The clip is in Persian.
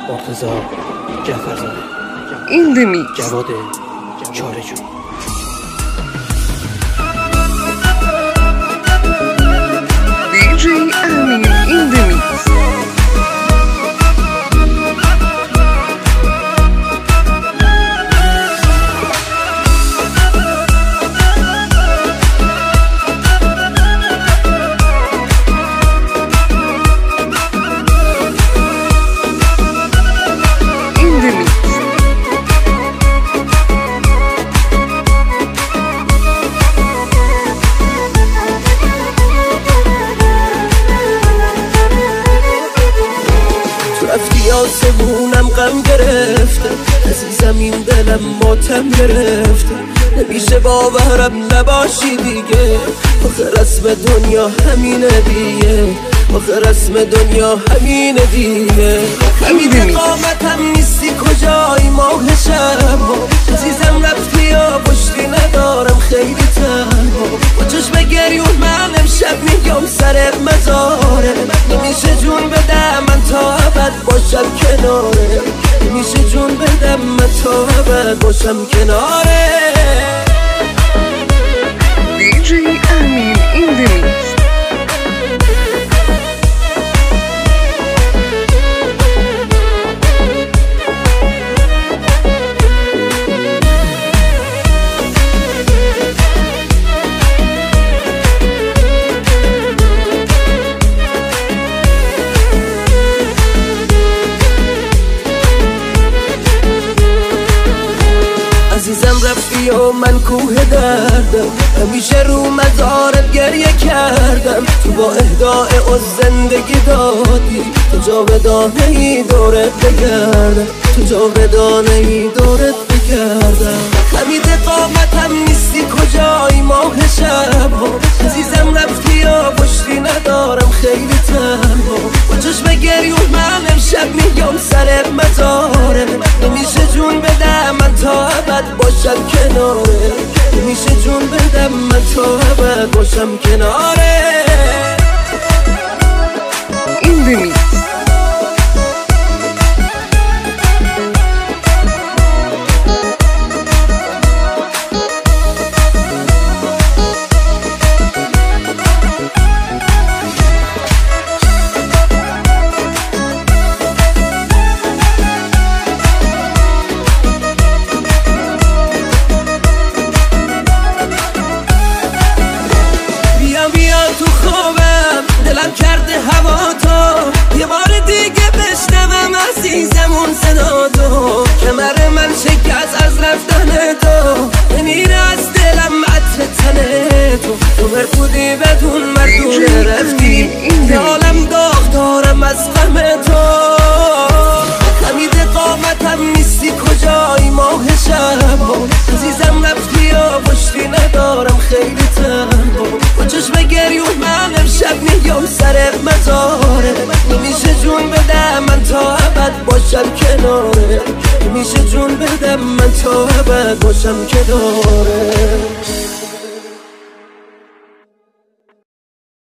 مرتضی جعفرزاده In the mix. جواد چاره‌جو. DJ Amin in the mix. آسمونم غم گرفته، عزیزم این دلم ماتم گرفته. نمیشه باورم نباشی دیگه، آخه رسم دنیا همینه دیگه، آخه رسم دنیا همینه دیگه. همین قامتم نیستی کجایی ماه شبا، عزیزم رفتی یا پشتی ندارم خیلی تنها. با چشم گریون من امشب میگم سر مزاره، نمیشه جون بدم من تا ابد باشم کناره، نمیشه جون بدم من تا ابد باشم کناره. DJ Amin in the mix. عزیزم رفتی و من کوه دردم، همیشه رو مزارت گریه کردم. تو با اهداء و زندگی دادی، تو جاودانه ای دورت بگردم، تو جاودانه ای دورت بگردم. خمید قامتم نیستی کجایی ماه شبا، عزیزم رفتی و پشتی ندارم خیلی تنها. با چشم گریون من امشب میگم سر مزاره، نمیشه جون بدم من تا ابد باشم کناره، نمیشه جون بدم من تا ابد باشم کناره. In the mix. تو خوابم دلم کرده هوا تو، یه بار دیگه بشنوم عزیزمون صدا تو. کمر من شکست از رفتن تو، نمیره از دلم عطر تن تو. تو برفودی بدون مردونه رفتی، حالم داغ دارم از غم تو. خمید قامتم نیستی کجایی ماه شبا، عزیزم رفتی و پشتی ندارم خیلی تنها. با چشم گریون من امشب میگم سر مزاره، نمیشه جون بدم من تا ابد باشم کناره، نمیشه جون بدم من تا ابد باشم کناره.